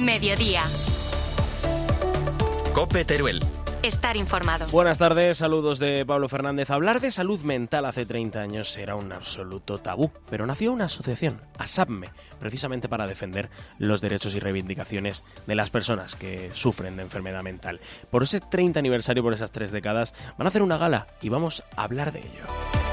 Mediodía. COPE Teruel. Estar informado. Buenas tardes, saludos de Pablo Fernández. Hablar de salud mental hace 30 años era un absoluto tabú, pero nació una asociación, ASAPME, precisamente para defender los derechos y reivindicaciones de las personas que sufren de enfermedad mental. Por ese 30 aniversario, por esas 3 décadas, van a hacer una gala y vamos a hablar de ello.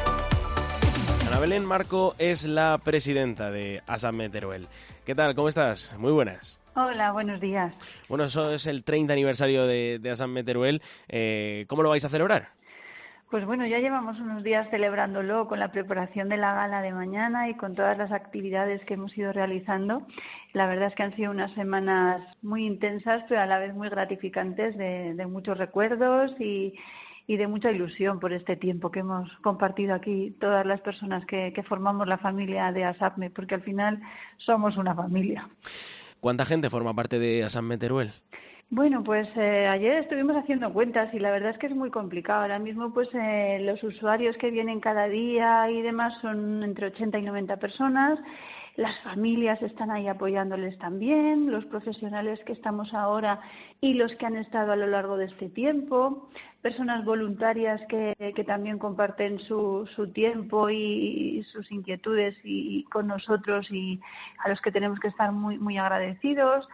Ana Belén Marco es la presidenta de ASAPME Teruel. ¿Qué tal? ¿Cómo estás? Muy buenas. Hola, buenos días. Bueno, eso es el 30 aniversario de ASAPME Teruel. ¿Cómo lo vais a celebrar? Pues bueno, ya llevamos unos días celebrándolo con la preparación de la gala de mañana y con todas las actividades que hemos ido realizando. La verdad es que han sido unas semanas muy intensas, pero a la vez muy gratificantes, de muchos recuerdos y de mucha ilusión por este tiempo que hemos compartido aquí todas las personas que formamos la familia de ASAPME, porque al final somos una familia. ¿Cuánta gente forma parte de ASAPME Teruel? Bueno, pues ayer estuvimos haciendo cuentas y la verdad es que es muy complicado. Ahora mismo pues los usuarios que vienen cada día y demás son entre 80 y 90 personas. Las familias están ahí apoyándoles también, los profesionales que estamos ahora y los que han estado a lo largo de este tiempo, personas voluntarias que también comparten su tiempo y sus inquietudes y con nosotros y a los que tenemos que estar muy, muy agradecidos.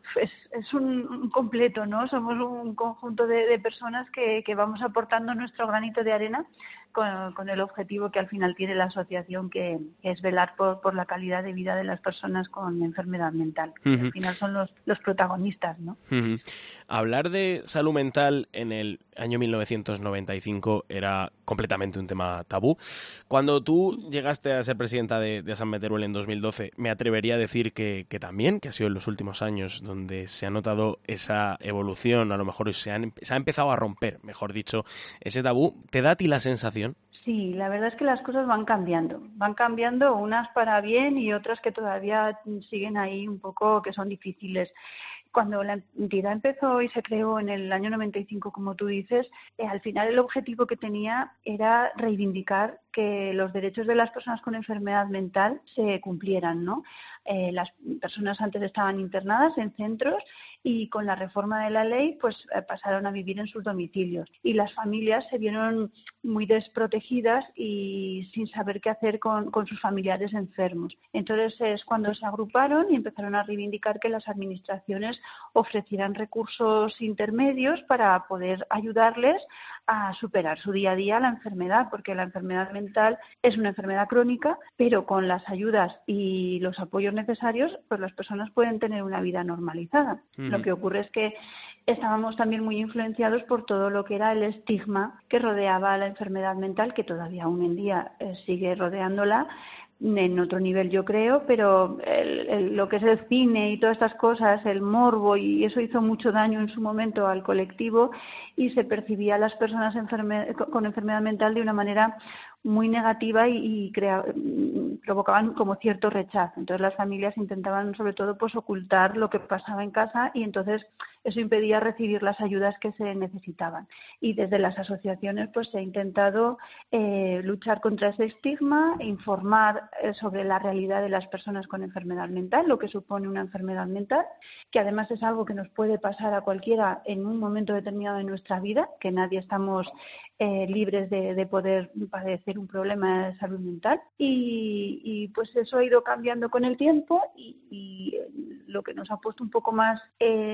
Es un completo, ¿no? Somos un conjunto de personas que vamos aportando nuestro granito de arena con el objetivo que al final tiene la asociación, que es velar por la calidad de vida de las personas con enfermedad mental. Uh-huh. Al final son los protagonistas, ¿no? Uh-huh. Hablar de salud mental en el año 1995 era completamente un tema tabú. Cuando tú llegaste a ser presidenta de ASAPME Teruel en 2012, me atrevería a decir que también, que ha sido en los últimos años donde se ha notado esa evolución, a lo mejor se ha empezado a romper, mejor dicho, ese tabú. ¿Te da a ti la sensación? Sí, la verdad es que las cosas van cambiando unas para bien y otras que todavía siguen ahí un poco, que son difíciles. Cuando la entidad empezó y se creó en el año 95, como tú dices, al final el objetivo que tenía era reivindicar que los derechos de las personas con enfermedad mental se cumplieran, ¿no? Las personas antes estaban internadas en centros y con la reforma de la ley pues pasaron a vivir en sus domicilios y las familias se vieron muy desprotegidas y sin saber qué hacer con sus familiares enfermos. Entonces es cuando se agruparon y empezaron a reivindicar que las administraciones ofrecieran recursos intermedios para poder ayudarles a superar su día a día la enfermedad, porque la enfermedad mental es una enfermedad crónica, pero con las ayudas y los apoyos necesarios, pues las personas pueden tener una vida normalizada. Uh-huh. Lo que ocurre es que estábamos también muy influenciados por todo lo que era el estigma que rodeaba a la enfermedad mental, que todavía aún en día sigue rodeándola, en otro nivel yo creo, pero lo que es el cine y todas estas cosas, el morbo, y eso hizo mucho daño en su momento al colectivo y se percibía a las personas con enfermedad mental de una manera muy negativa y provocaban como cierto rechazo. Entonces las familias intentaban sobre todo pues ocultar lo que pasaba en casa y entonces eso impedía recibir las ayudas que se necesitaban. Y desde las asociaciones pues se ha intentado luchar contra ese estigma, informar sobre la realidad de las personas con enfermedad mental, lo que supone una enfermedad mental, que además es algo que nos puede pasar a cualquiera en un momento determinado de nuestra vida, que nadie estamos libres de poder padecer un problema de salud mental y pues eso ha ido cambiando con el tiempo y lo que nos ha puesto un poco más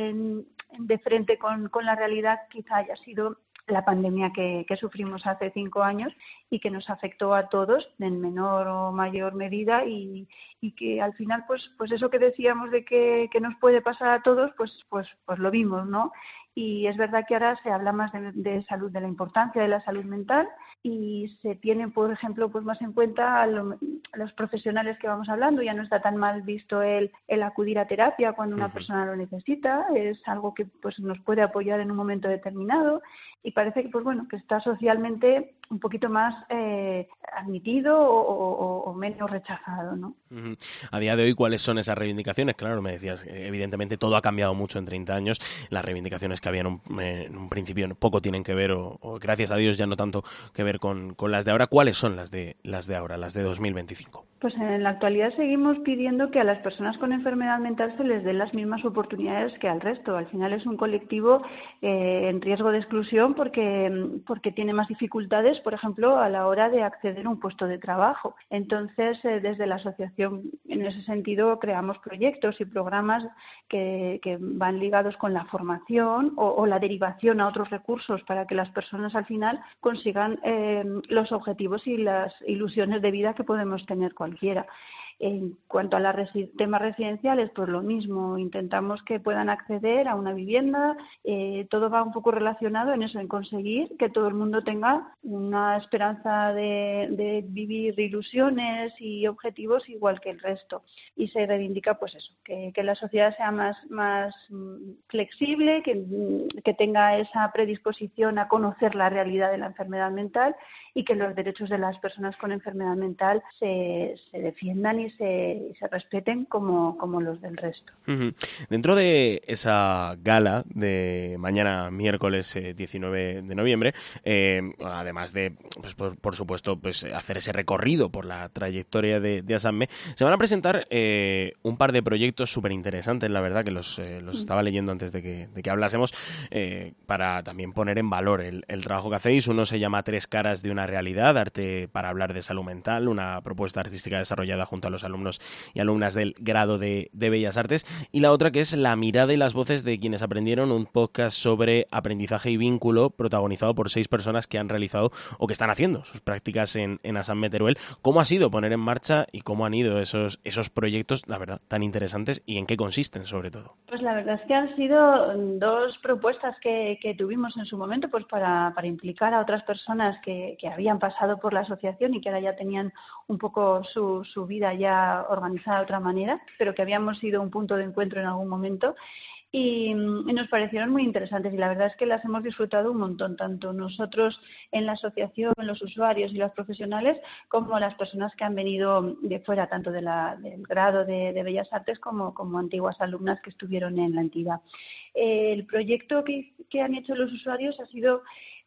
de frente con la realidad quizá haya sido la pandemia que sufrimos hace 5 años y que nos afectó a todos en menor o mayor medida y que al final pues eso que decíamos de que nos puede pasar a todos pues lo vimos, ¿no? Y es verdad que ahora se habla más de salud, de la importancia de la salud mental y se tienen, por ejemplo, pues más en cuenta a los profesionales que vamos hablando. Ya no está tan mal visto el acudir a terapia cuando una persona lo necesita, es algo que pues nos puede apoyar en un momento determinado y parece que pues bueno que está socialmente un poquito más admitido o menos rechazado, ¿no? Uh-huh. A día de hoy, ¿cuáles son esas reivindicaciones? Claro, me decías, evidentemente todo ha cambiado mucho en 30 años. Las reivindicaciones que había en un principio poco tienen que ver, o gracias a Dios ya no tanto que ver con las de ahora. ¿Cuáles son las de ahora, las de 2025? Pues en la actualidad seguimos pidiendo que a las personas con enfermedad mental se les den las mismas oportunidades que al resto. Al final es un colectivo en riesgo de exclusión porque tiene más dificultades, por ejemplo, a la hora de acceder a un puesto de trabajo. Entonces, desde la asociación, en ese sentido, creamos proyectos y programas que van ligados con la formación o la derivación a otros recursos para que las personas al final consigan los objetivos y las ilusiones de vida que podemos tener cualquiera. En cuanto a los temas residenciales, pues lo mismo, intentamos que puedan acceder a una vivienda, todo va un poco relacionado en eso, en conseguir que todo el mundo tenga una esperanza de vivir ilusiones y objetivos igual que el resto. Y se reivindica pues eso, que la sociedad sea más flexible, que tenga esa predisposición a conocer la realidad de la enfermedad mental y que los derechos de las personas con enfermedad mental se defiendan y se respeten como los del resto. Uh-huh. Dentro de esa gala de mañana miércoles 19 de noviembre, además de, pues, por supuesto, pues hacer ese recorrido por la trayectoria de ASAPME, se van a presentar un par de proyectos súper interesantes, la verdad, que los estaba leyendo antes de que hablásemos, para también poner en valor el trabajo que hacéis. Uno se llama Tres caras de una realidad, arte para hablar de salud mental, una propuesta artística desarrollada junto a los alumnos y alumnas del grado de Bellas Artes, y la otra que es La mirada y las voces de quienes aprendieron, un podcast sobre aprendizaje y vínculo protagonizado por 6 personas que han realizado o que están haciendo sus prácticas en ASAPME Teruel. ¿Cómo ha sido poner en marcha y cómo han ido esos proyectos, la verdad, tan interesantes, y en qué consisten sobre todo? Pues la verdad es que han sido 2 propuestas que tuvimos en su momento pues para implicar a otras personas que habían pasado por la asociación y que ahora ya tenían un poco su vida ya organizada de otra manera, pero que habíamos sido un punto de encuentro en algún momento. Y nos parecieron muy interesantes y la verdad es que las hemos disfrutado un montón, tanto nosotros en la asociación, los usuarios y los profesionales, como las personas que han venido de fuera, tanto del grado de Bellas Artes como antiguas alumnas que estuvieron en la entidad. El proyecto que han hecho los usuarios ha sido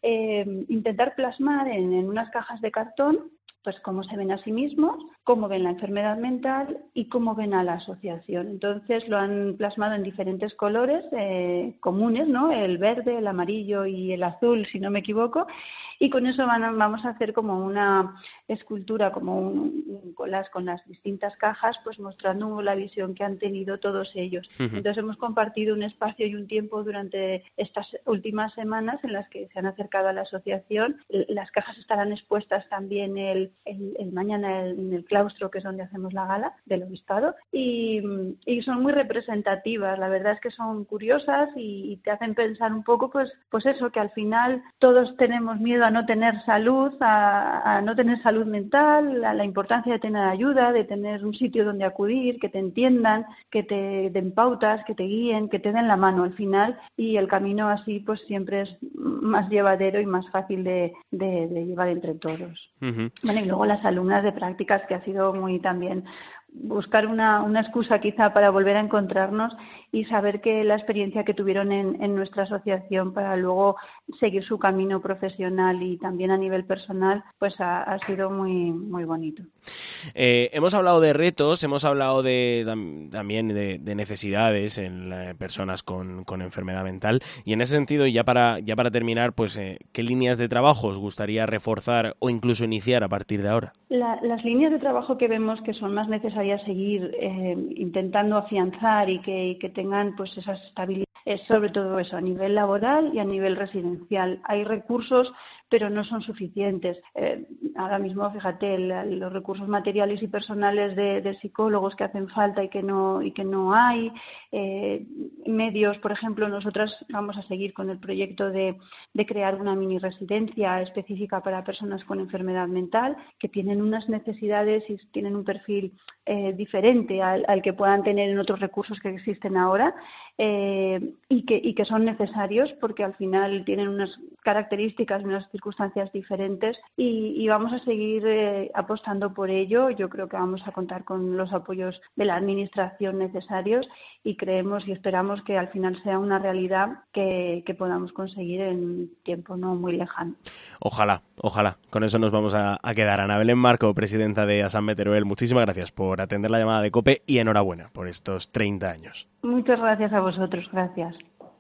intentar plasmar en unas cajas de cartón pues cómo se ven a sí mismos, cómo ven la enfermedad mental y cómo ven a la asociación. Entonces lo han plasmado en diferentes colores comunes, ¿no? El verde, el amarillo y el azul, si no me equivoco, y con eso vamos a hacer como una escultura, como un collage con las distintas cajas, pues mostrando la visión que han tenido todos ellos. Uh-huh. Entonces hemos compartido un espacio y un tiempo durante estas últimas semanas en las que se han acercado a la asociación. Las cajas estarán expuestas también el mañana en el claustro, que es donde hacemos la gala del obispado, y son muy representativas. La verdad es que son curiosas y te hacen pensar un poco, pues eso, que al final todos tenemos miedo a no tener salud, a no tener salud mental, a la importancia de tener ayuda, de tener un sitio donde acudir, que te entiendan, que te den pautas, que te guíen, que te den la mano al final, y el camino así pues siempre es más llevadero y más fácil de llevar entre todos. Uh-huh. Bueno, y luego las alumnas de prácticas, que ha sido muy también buscar una excusa quizá para volver a encontrarnos y saber que la experiencia que tuvieron en nuestra asociación para luego seguir su camino profesional y también a nivel personal, pues ha sido muy, muy bonito. Hemos hablado de retos, hemos hablado también de necesidades en personas con enfermedad mental, y en ese sentido, ya para terminar, pues ¿qué líneas de trabajo os gustaría reforzar o incluso iniciar a partir de ahora? Las líneas de trabajo que vemos que son más necesarias seguir intentando afianzar y que tengan pues esa estabilidad es sobre todo eso, a nivel laboral y a nivel residencial. Hay recursos, pero no son suficientes. Ahora mismo, fíjate, los recursos materiales y personales de psicólogos que hacen falta y que no hay. Medios, por ejemplo, nosotras vamos a seguir con el proyecto de crear una mini residencia específica para personas con enfermedad mental, que tienen unas necesidades y tienen un perfil diferente al que puedan tener en otros recursos que existen ahora. y que son necesarios porque al final tienen unas características, unas circunstancias diferentes y vamos a seguir apostando por ello. Yo creo que vamos a contar con los apoyos de la Administración necesarios y creemos y esperamos que al final sea una realidad que podamos conseguir en un tiempo no muy lejano. Ojalá. Con eso nos vamos a quedar. Ana Belén Marco, presidenta de ASAPME Teruel, muchísimas gracias por atender la llamada de COPE y enhorabuena por estos 30 años. Muchas gracias a vosotros. Gracias.